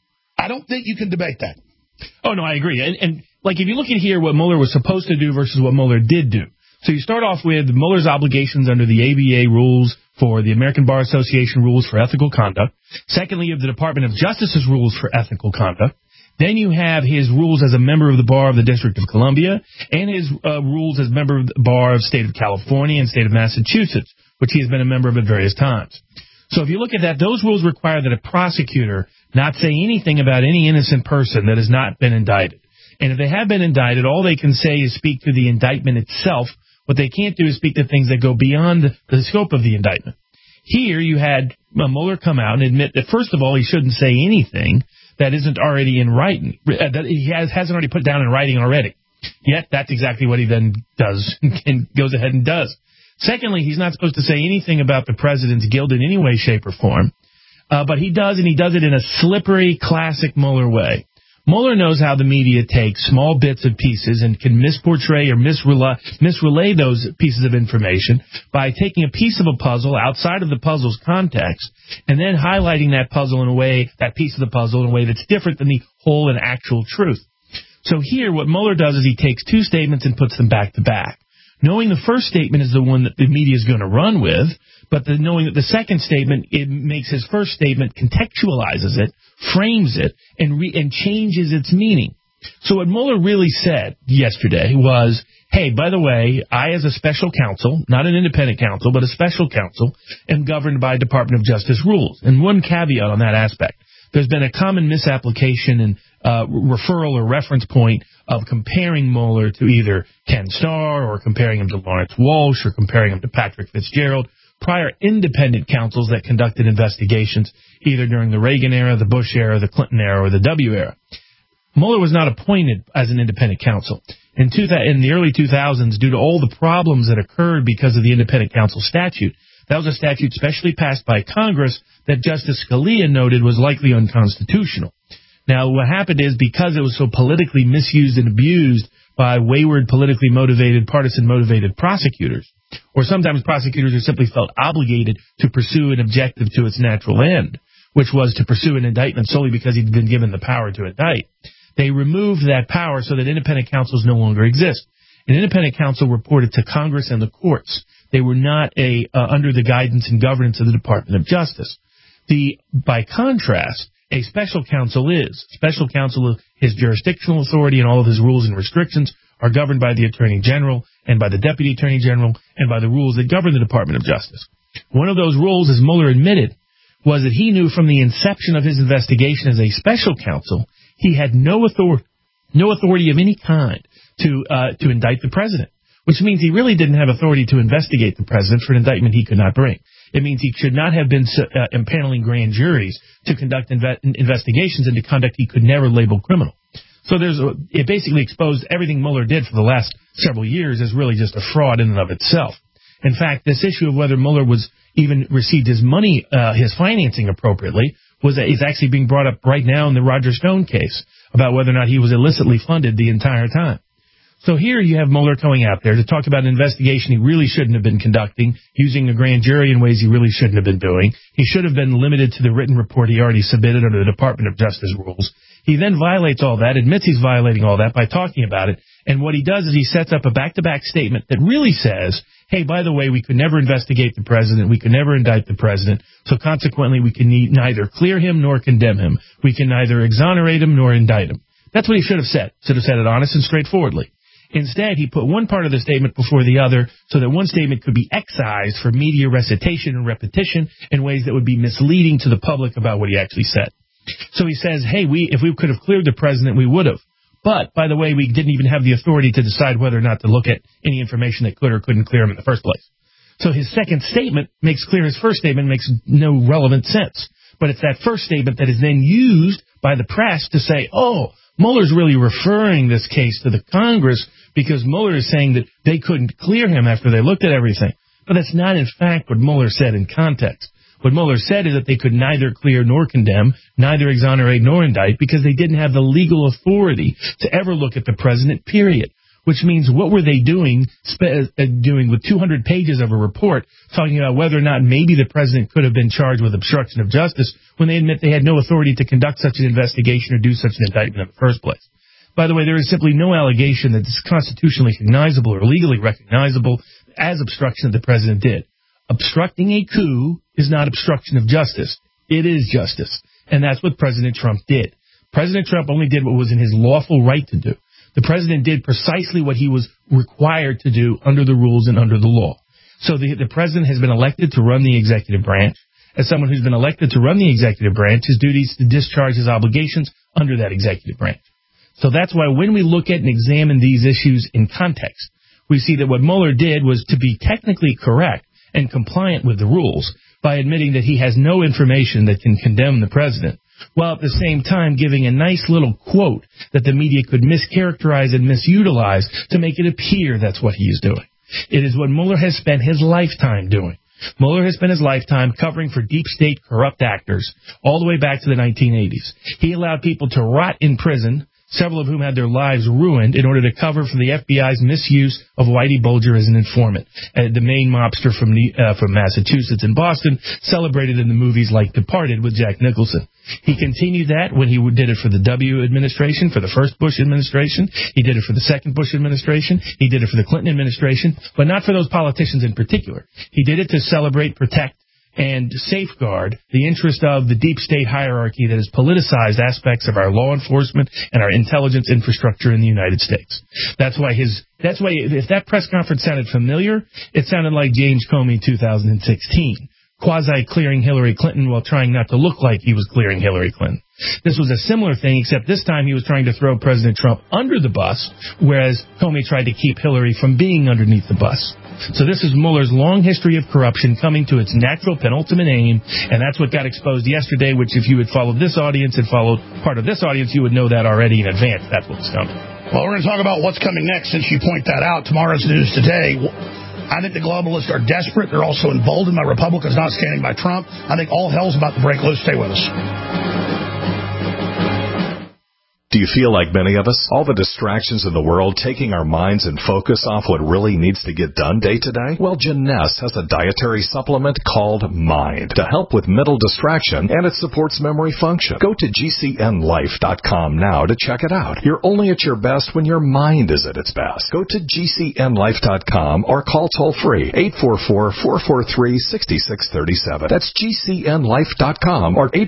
I don't think you can debate that. Oh, no, I agree. And like, if you look at here what Mueller was supposed to do versus what Mueller did do. So you start off with Mueller's obligations under the ABA rules for the American Bar Association rules for ethical conduct. Secondly, you have the Department of Justice's rules for ethical conduct. Then you have his rules as a member of the Bar of the District of Columbia, and his rules as member of the Bar of the State of California and State of Massachusetts, which he has been a member of at various times. So if you look at that, those rules require that a prosecutor not say anything about any innocent person that has not been indicted. And if they have been indicted, all they can say is speak to the indictment itself. What they can't do is speak to things that go beyond the scope of the indictment. Here you had Mueller come out and admit that, first of all, he shouldn't say anything that isn't already in writing, that he hasn't already put down in writing already. Yet that's exactly what he then does and goes ahead and does. Secondly, he's not supposed to say anything about the president's guilt in any way, shape, or form. But he does, and he does it in a slippery, classic Mueller way. Mueller knows how the media takes small bits of pieces and can misportray or misrelay those pieces of information by taking a piece of a puzzle outside of the puzzle's context and then highlighting that puzzle in a way, that piece of the puzzle in a way that's different than the whole and actual truth. So here, what Mueller does is he takes two statements and puts them back to back. Knowing the first statement is the one that the media is going to run with, but knowing that the second statement, it makes his first statement, contextualizes it, frames it, and changes its meaning. So what Mueller really said yesterday was, hey, by the way, I as a special counsel, not an independent counsel, but a special counsel, am governed by Department of Justice rules. And one caveat on that aspect. There's been a common misapplication and referral or reference point of comparing Mueller to either Ken Starr or comparing him to Lawrence Walsh or comparing him to Patrick Fitzgerald, prior independent counsels that conducted investigations either during the Reagan era, the Bush era, the Clinton era, or the W era. Mueller was not appointed as an independent counsel. In the early 2000s, due to all the problems that occurred because of the independent counsel statute, that was a statute specially passed by Congress that Justice Scalia noted was likely unconstitutional. Now, what happened is, because it was so politically misused and abused by wayward, politically motivated, partisan-motivated prosecutors, or sometimes prosecutors who simply felt obligated to pursue an objective to its natural end, which was to pursue an indictment solely because he'd been given the power to indict, they removed that power so that independent counsels no longer exist. An independent counsel reported to Congress and the courts. They were not under the guidance and governance of the Department of Justice. By contrast, a special counsel is. Special counsel, his jurisdictional authority and all of his rules and restrictions are governed by the Attorney General and by the Deputy Attorney General and by the rules that govern the Department of Justice. One of those rules, as Mueller admitted, was that he knew from the inception of his investigation as a special counsel, he had no authority of any kind to indict the president, which means he really didn't have authority to investigate the president for an indictment he could not bring. It means he should not have been impaneling grand juries to conduct investigations into conduct he could never label criminal. So it basically exposed everything Mueller did for the last several years as really just a fraud in and of itself. In fact, this issue of whether Mueller was even received his money, his financing appropriately, is actually being brought up right now in the Roger Stone case about whether or not he was illicitly funded the entire time. So here you have Mueller going out there to talk about an investigation he really shouldn't have been conducting, using a grand jury in ways he really shouldn't have been doing. He should have been limited to the written report he already submitted under the Department of Justice rules. He then violates all that, admits he's violating all that by talking about it, and what he does is he sets up a back-to-back statement that really says, hey, by the way, we could never investigate the president, we could never indict the president, so consequently we can neither clear him nor condemn him. We can neither exonerate him nor indict him. That's what he should have said. Should have said it honest and straightforwardly. Instead, he put one part of the statement before the other so that one statement could be excised for media recitation and repetition in ways that would be misleading to the public about what he actually said. So he says, hey, if we could have cleared the president, we would have. But, by the way, we didn't even have the authority to decide whether or not to look at any information that could or couldn't clear him in the first place. So his second statement makes clear his first statement makes no relevant sense. But it's that first statement that is then used by the press to say, oh, Mueller's really referring this case to the Congress because Mueller is saying that they couldn't clear him after they looked at everything. But that's not, in fact, what Mueller said in context. What Mueller said is that they could neither clear nor condemn, neither exonerate nor indict, because they didn't have the legal authority to ever look at the president, period. Which means what were they doing with 200 pages of a report talking about whether or not maybe the president could have been charged with obstruction of justice when they admit they had no authority to conduct such an investigation or do such an indictment in the first place. By the way, there is simply no allegation that this is constitutionally cognizable or legally recognizable as obstruction that the president did. Obstructing a coup is not obstruction of justice. It is justice. And that's what President Trump did. President Trump only did what was in his lawful right to do. The president did precisely what he was required to do under the rules and under the law. So the president has been elected to run the executive branch. As someone who's been elected to run the executive branch, his duty is to discharge his obligations under that executive branch. So that's why when we look at and examine these issues in context, we see that what Mueller did was to be technically correct and compliant with the rules by admitting that he has no information that can condemn the president, while at the same time giving a nice little quote that the media could mischaracterize and misutilize to make it appear that's what he is doing. It is what Mueller has spent his lifetime doing. Mueller has spent his lifetime covering for deep state corrupt actors all the way back to the 1980s. He allowed people to rot in prison, several of whom had their lives ruined in order to cover for the FBI's misuse of Whitey Bulger as an informant, the main mobster from Massachusetts and Boston, celebrated in the movies like Departed with Jack Nicholson. He continued that when he did it for the W administration, for the first Bush administration. He did it for the second Bush administration. He did it for the Clinton administration, but not for those politicians in particular. He did it to celebrate, protect, and safeguard the interest of the deep state hierarchy that has politicized aspects of our law enforcement and our intelligence infrastructure in the United States. That's why if that press conference sounded familiar, it sounded like James Comey 2016, quasi-clearing Hillary Clinton while trying not to look like he was clearing Hillary Clinton. This was a similar thing, except this time he was trying to throw President Trump under the bus, whereas Comey tried to keep Hillary from being underneath the bus. So this is Mueller's long history of corruption coming to its natural penultimate aim, and that's what got exposed yesterday, which if you had followed this audience and followed part of this audience, you would know that already in advance. That's what's coming. Well, we're going to talk about what's coming next since you point that out. Tomorrow's news today. I think the globalists are desperate. They're also emboldened by Republicans not standing by Trump. I think all hell's about to break loose. Stay with us. Do you feel like many of us? All the distractions in the world taking our minds and focus off what really needs to get done day to day? Well, Jeunesse has a dietary supplement called Mind to help with mental distraction, and it supports memory function. Go to GCNlife.com now to check it out. You're only at your best when your mind is at its best. Go to GCNlife.com or call toll-free 844-443-6637. That's GCNlife.com or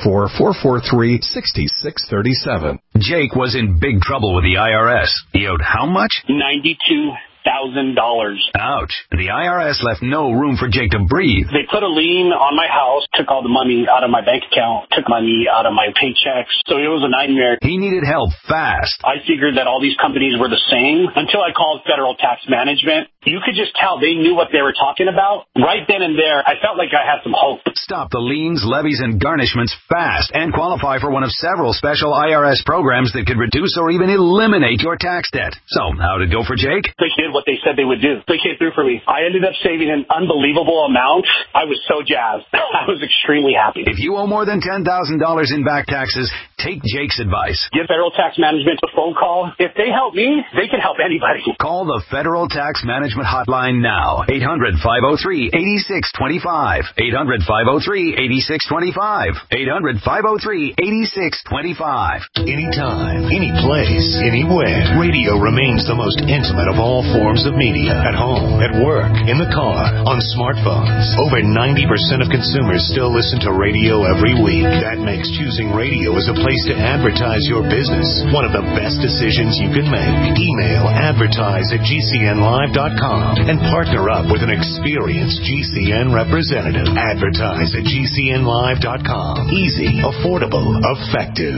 844-443-6637. Jake was in big trouble with the IRS. He owed how much? $92,000. Ouch. The IRS left no room for Jake to breathe. They put a lien on my house, took all the money out of my bank account, took money out of my paychecks. So it was a nightmare. He needed help fast. I figured that all these companies were the same until I called Federal Tax Management. you could just tell they knew what they were talking about. Right then and there, I felt like I had some hope. Stop the liens, levies, and garnishments fast and qualify for one of several special IRS programs that could reduce or even eliminate your tax debt. So, how'd it go for Jake? They did what they said they would do. They came through for me. I ended up saving an unbelievable amount. I was so jazzed. I was extremely happy. If you owe more than $10,000 in back taxes, take Jake's advice. Give Federal Tax Management a phone call. If they help me, they can help anybody. Call the Federal Tax Management Hotline now. 800-503-8625. 800-503-8625. 800-503-8625. Anytime, any place, anywhere. Radio remains the most intimate of all forms of media. At home, at work, in the car, on smartphones. Over 90% of consumers still listen to radio every week. That makes choosing radio as a place to advertise your business one of the best decisions you can make. Email advertise@gcnlive.com and partner up with an experienced GCN representative. Advertise@gcnlive.com. Easy, affordable, effective.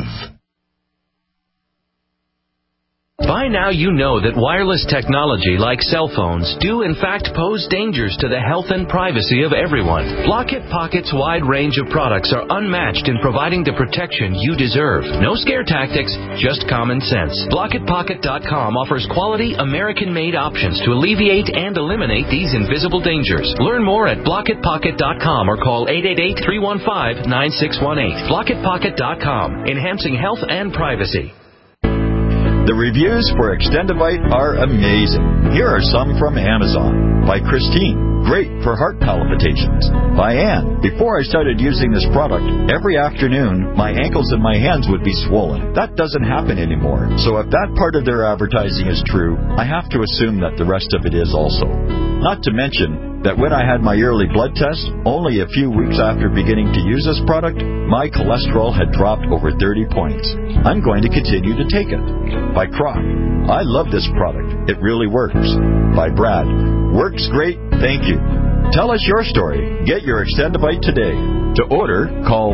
By now you know that wireless technology like cell phones do in fact pose dangers to the health and privacy of everyone. Blockit Pocket's wide range of products are unmatched in providing the protection you deserve. No scare tactics, just common sense. BlockitPocket.com offers quality American-made options to alleviate and eliminate these invisible dangers. Learn more at BlockitPocket.com or call 888-315-9618. BlockitPocket.com, enhancing health and privacy. The reviews for Extendivite are amazing. Here are some from Amazon. By Christine. Great for heart palpitations. By Ann. Before I started using this product, every afternoon, my ankles and my hands would be swollen. That doesn't happen anymore. So if that part of their advertising is true, I have to assume that the rest of it is also. Not to mention that when I had my yearly blood test, only a few weeks after beginning to use this product, my cholesterol had dropped over 30 points. I'm going to continue to take it. By Croc. I love this product. It really works. By Brad. Works great. Thank you. Tell us your story. Get your Extendivite today. To order, call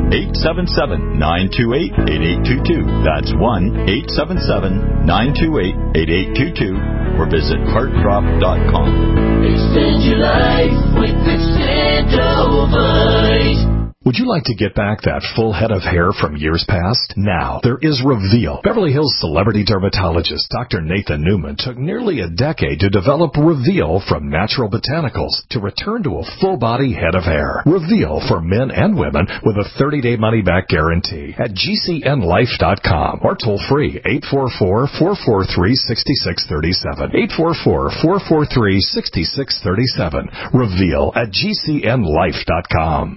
1-877-928-8822. That's 1-877-928-8822. Or visit heartdrop.com. Extend your life with Extendivite. Would you like to get back that full head of hair from years past? Now, there is Reveal. Beverly Hills celebrity dermatologist Dr. Nathan Newman took nearly a decade to develop Reveal from natural botanicals to return to a full-body head of hair. Reveal for men and women with a 30-day money-back guarantee at GCNlife.com or toll-free 844-443-6637. 844-443-6637. Reveal at GCNlife.com.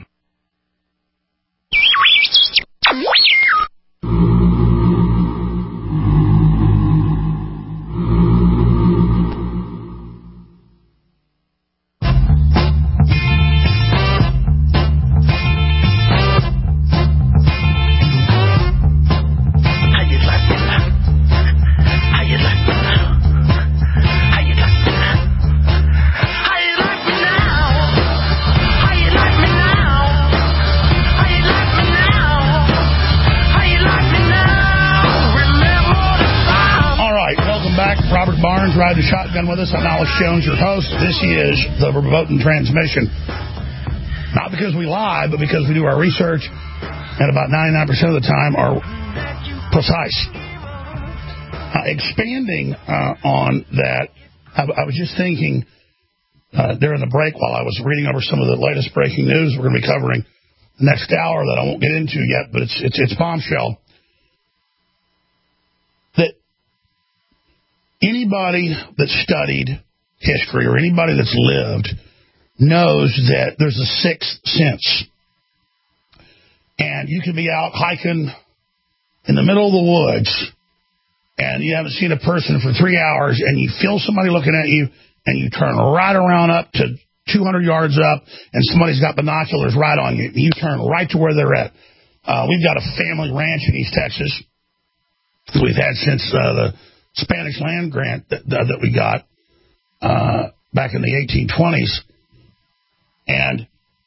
Riding shotgun with us. I'm Alex Jones, your host. This is the Verboten Transmission. Not because we lie, but because we do our research, and about 99% of the time are precise. Expanding on that, I was just thinking during the break while I was reading over some of the latest breaking news we're going to be covering the next hour that I won't get into yet, but it's bombshell. Anybody that's studied history or anybody that's lived knows that there's a sixth sense. And you can be out hiking in the middle of the woods and you haven't seen a person for 3 hours and you feel somebody looking at you and you turn right around up to 200 yards up and somebody's got binoculars right on you. You turn right to where they're at. We've got a family ranch in East Texas we've had since the Spanish land grant that we got back in the 1820s. And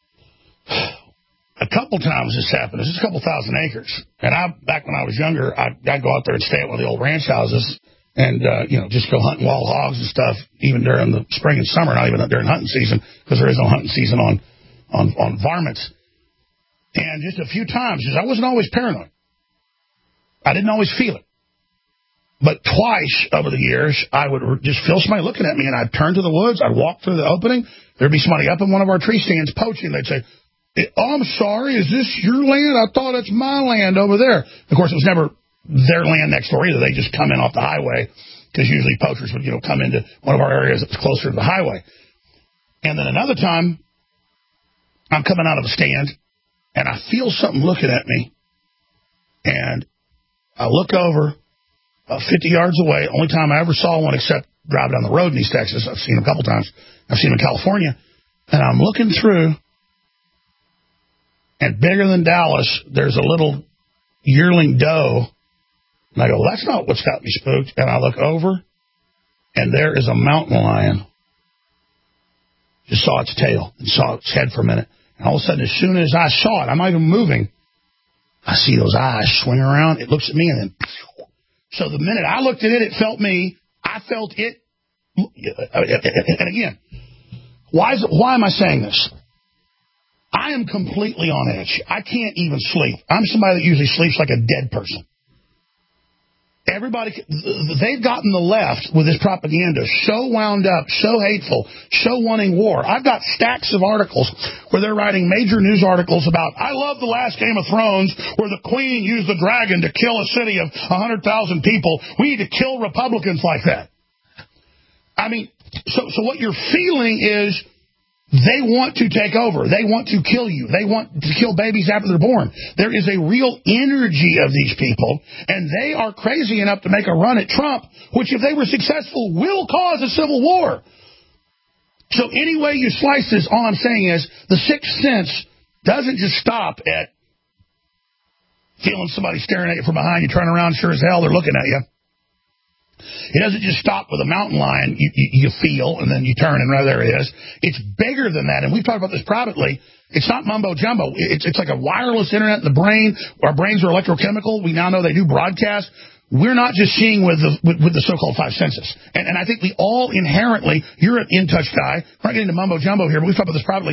a couple times this happened. It's a couple thousand acres. And back when I was younger, I'd go out there and stay at one of the old ranch houses and just go hunting wild hogs and stuff, even during the spring and summer, not even during hunting season, because there is no hunting season on varmints. And just a few times, because I wasn't always paranoid. I didn't always feel it. But twice over the years, I would just feel somebody looking at me, and I'd turn to the woods, I'd walk through the opening, there'd be somebody up in one of our tree stands poaching. They'd say, "Oh, I'm sorry, is this your land? I thought it's my land over there." Of course, it was never their land next door either. They just come in off the highway, because usually poachers would come into one of our areas that was closer to the highway. And then another time, I'm coming out of a stand, and I feel something looking at me, and I look over 50 yards away. Only time I ever saw one except driving down the road in East Texas. I've seen them a couple times. I've seen them in California. And I'm looking through, and bigger than Dallas, there's a little yearling doe. And I go, "That's not what's got me spooked." And I look over, and there is a mountain lion. Just saw its tail and saw its head for a minute. And all of a sudden, as soon as I saw it, I'm not even moving, I see those eyes swing around. It looks at me, and then... So the minute I looked at it, it felt me. I felt it. And again, why am I saying this? I am completely on edge. I can't even sleep. I'm somebody that usually sleeps like a dead person. Everybody, they've gotten the left with this propaganda so wound up, so hateful, so wanting war. I've got stacks of articles where they're writing major news articles about, "I love the last Game of Thrones where the Queen used the dragon to kill a city of 100,000 people. We need to kill Republicans like that." I mean, so what you're feeling is they want to take over. They want to kill you. They want to kill babies after they're born. There is a real energy of these people, and they are crazy enough to make a run at Trump, which, if they were successful, will cause a civil war. So any way you slice this, all I'm saying is the sixth sense doesn't just stop at feeling somebody staring at you from behind. You turn around, sure as hell, they're looking at you. It doesn't just stop with a mountain lion you feel, and then you turn, and right there it is. It's bigger than that, and we've talked about this privately. It's not mumbo-jumbo. It's like a wireless internet in the brain. Our brains are electrochemical. We now know they do broadcast. We're not just seeing with the so-called five senses. And I think we all inherently, you're an in-touch guy. We're not getting into mumbo-jumbo here, but we've talked about this privately.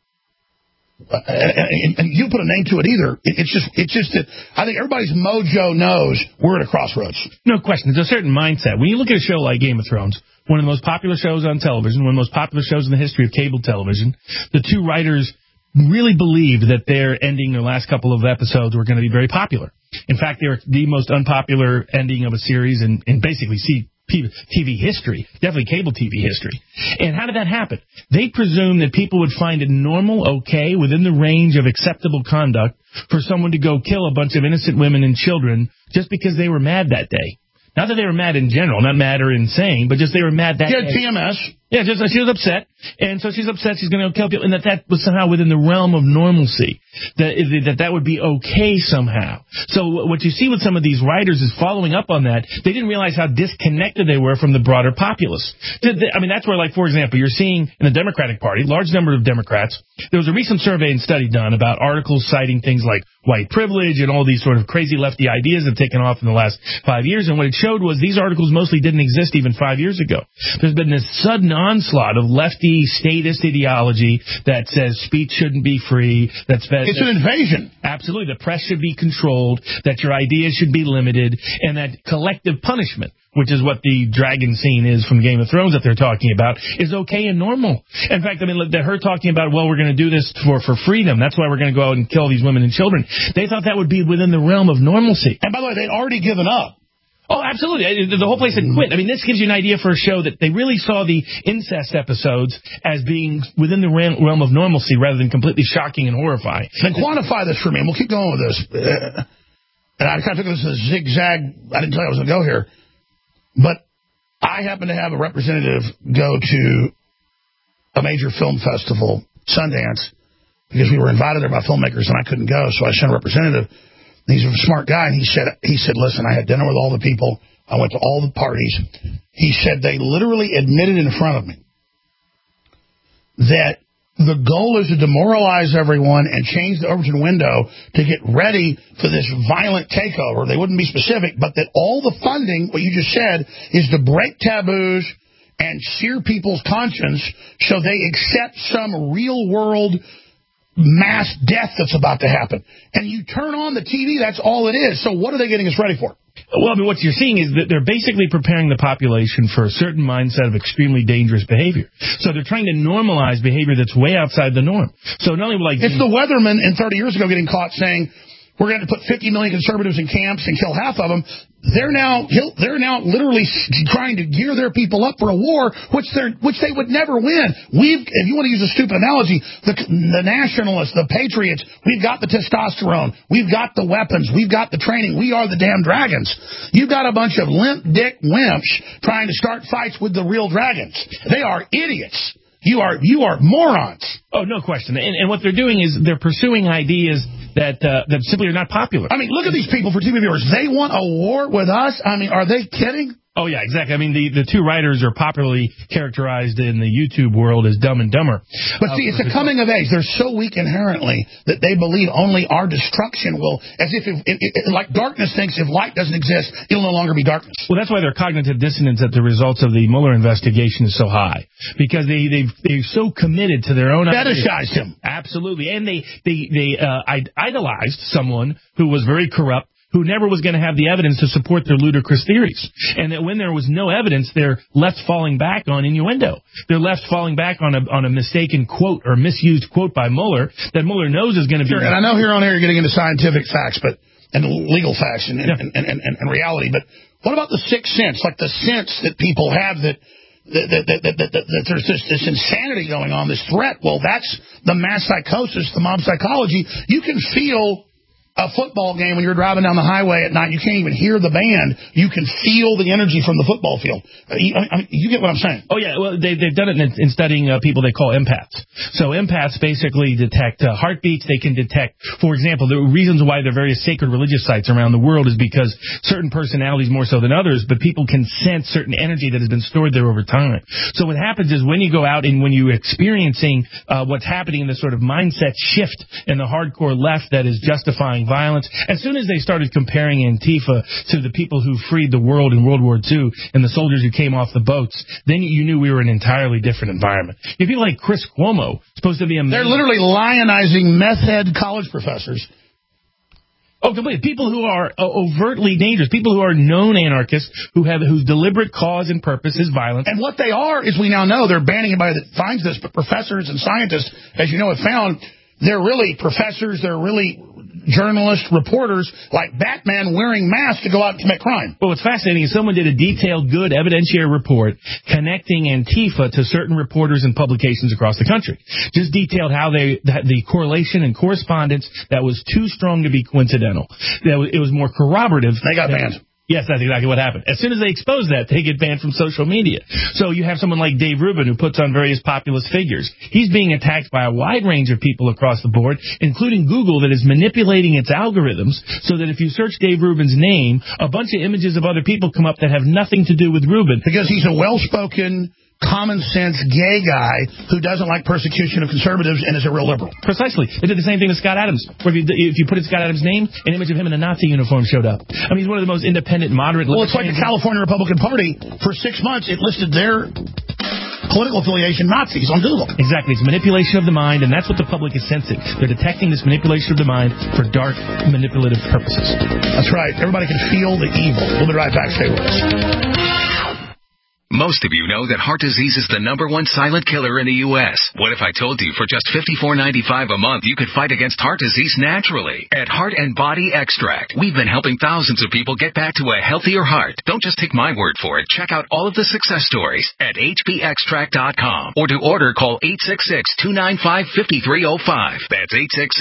And you put a name to it either. It's just that I think everybody's mojo knows we're at a crossroads. No question. There's a certain mindset. When you look at a show like Game of Thrones, one of the most popular shows on television, one of the most popular shows in the history of cable television, the two writers really believed that their ending, their last couple of episodes, were going to be very popular. In fact, they were the most unpopular ending of a series in basically TV history, definitely cable TV history. And how did that happen? They presumed that people would find it normal, okay, within the range of acceptable conduct for someone to go kill a bunch of innocent women and children just because they were mad that day. Not that they were mad in general, not mad or insane, but just they were mad that day. She had PMS. Yeah, just she was upset, and so she's upset she's going to kill people, and that was somehow within the realm of normalcy, that would be okay somehow. So what you see with some of these writers is following up on that. They didn't realize how disconnected they were from the broader populace. I mean, that's where, like, for example, you're seeing in the Democratic Party, large number of Democrats, there was a recent survey and study done about articles citing things like white privilege and all these sort of crazy lefty ideas that have taken off in the last 5 years, and what it showed was these articles mostly didn't exist even 5 years ago. There's been this sudden onslaught of lefty statist ideology that says speech shouldn't be free. It's an invasion. Absolutely. The press should be controlled, that your ideas should be limited, and that collective punishment, which is what the dragon scene is from Game of Thrones that they're talking about, is okay and normal. In fact, I mean, her talking about, well, we're going to do this for freedom. That's why we're going to go out and kill these women and children. They thought that would be within the realm of normalcy. And by the way, they'd already given up. Oh, absolutely. The whole place had quit. I mean, this gives you an idea for a show that they really saw the incest episodes as being within the realm of normalcy rather than completely shocking and horrifying. Then quantify this for me, and we'll keep going with this. And I kind of took this as a zigzag. I didn't tell you I was going to go here. But I happened to have a representative go to a major film festival, Sundance, because we were invited there by filmmakers and I couldn't go, so I sent a representative. He's a smart guy, and he said, listen, I had dinner with all the people. I went to all the parties. He said they literally admitted in front of me that the goal is to demoralize everyone and change the Overton window to get ready for this violent takeover. They wouldn't be specific, but that all the funding, what you just said, is to break taboos and sear people's conscience so they accept some real-world mass death that's about to happen. And you turn on the TV, that's all it is. So what are they getting us ready for? Well, I mean, what you're seeing is that they're basically preparing the population for a certain mindset of extremely dangerous behavior. So they're trying to normalize behavior that's way outside the norm. So not only like it's the weatherman in 30 years ago getting caught saying we're going to put 50 million conservatives in camps and kill half of them. They're now literally trying to gear their people up for a war, which they would never win. If you want to use a stupid analogy, the nationalists, the patriots, we've got the testosterone, we've got the weapons, we've got the training. We are the damn dragons. You've got a bunch of limp dick wimps trying to start fights with the real dragons. They are idiots. You are morons. Oh, no question. And what they're doing is they're pursuing ideas that simply are not popular. I mean, look at these people for TV viewers. They want a war with us? I mean, are they kidding? Oh, yeah, exactly. I mean, the two writers are popularly characterized in the YouTube world as Dumb and Dumber. But see, it's a coming of age. They're so weak inherently that they believe only our destruction will, as if like darkness thinks if light doesn't exist, it'll no longer be darkness. Well, that's why their cognitive dissonance at the results of the Mueller investigation is so high. Because they're so committed to their own fetishized him. Absolutely. And they idolized someone who was very corrupt, who never was going to have the evidence to support their ludicrous theories. And that when there was no evidence, they're left falling back on innuendo. They're left falling back on a mistaken quote or misused quote by Mueller that Mueller knows is going to be... Sure, and I know here on air you're getting into scientific facts and legal facts and reality, but what about the sixth sense? Like the sense that people have that there's this insanity going on, this threat. Well, that's the mass psychosis, the mob psychology. You can feel a football game when you're driving down the highway at night. You can't even hear the band. You can feel the energy from the football field. You get what I'm saying? Oh, yeah. Well, they've done it in studying people they call empaths. So empaths basically detect heartbeats. They can detect, for example, the reasons why there are various sacred religious sites around the world is because certain personalities more so than others, but people can sense certain energy that has been stored there over time. So what happens is when you go out and when you're experiencing what's happening in this sort of mindset shift in the hardcore left that is justifying violence, as soon as they started comparing Antifa to the people who freed the world in World War II and the soldiers who came off the boats, then you knew we were in an entirely different environment. You have people like Chris Cuomo, supposed to be a... They're literally lionizing meth head college professors. Oh, completely. People who are overtly dangerous, people who are known anarchists, whose deliberate cause and purpose is violence. And what they are, is we now know, they're banning anybody that finds this, but professors and scientists, as you know, have found, they're really professors, they're really journalists, reporters, like Batman wearing masks to go out and commit crime. Well, what's fascinating is someone did a detailed, good evidentiary report connecting Antifa to certain reporters and publications across the country. Just detailed how the correlation and correspondence that was too strong to be coincidental. It was more corroborative. They got banned. Yes, that's exactly what happened. As soon as they expose that, they get banned from social media. So you have someone like Dave Rubin who puts on various populist figures. He's being attacked by a wide range of people across the board, including Google, that is manipulating its algorithms so that if you search Dave Rubin's name, a bunch of images of other people come up that have nothing to do with Rubin. Because he's a well-spoken, common-sense gay guy who doesn't like persecution of conservatives and is a real liberal. Precisely. They did the same thing with Scott Adams, where if you put in Scott Adams' name, an image of him in a Nazi uniform showed up. I mean, he's one of the most independent, moderate... Well, it's like the California Republican Party. For 6 months, it listed their political affiliation Nazis on Google. Exactly. It's manipulation of the mind, and that's what the public is sensing. They're detecting this manipulation of the mind for dark, manipulative purposes. That's right. Everybody can feel the evil. We'll be right back. Stay with us. Most of you know that heart disease is the #1 silent killer in the U.S. What if I told you for just $54.95 a month you could fight against heart disease naturally? At Heart and Body Extract, we've been helping thousands of people get back to a healthier heart. Don't just take my word for it. Check out all of the success stories at hbextract.com. Or to order, call 866-295-5305. That's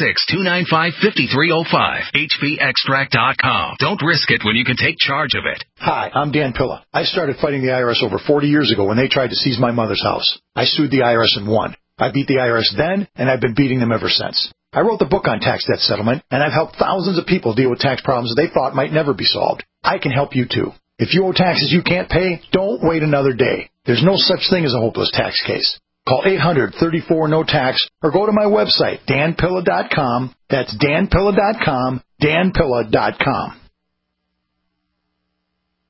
866-295-5305. hbextract.com. Don't risk it when you can take charge of it. Hi, I'm Dan Pilla. I started fighting the IRS over 40 years ago when they tried to seize my mother's house. I sued the IRS and won. I beat the IRS then, and I've been beating them ever since. I wrote the book on tax debt settlement, and I've helped thousands of people deal with tax problems that they thought might never be solved. I can help you too. If you owe taxes you can't pay, don't wait another day. There's no such thing as a hopeless tax case. Call 800-34-NO-TAX or go to my website, danpilla.com. That's danpilla.com, danpilla.com.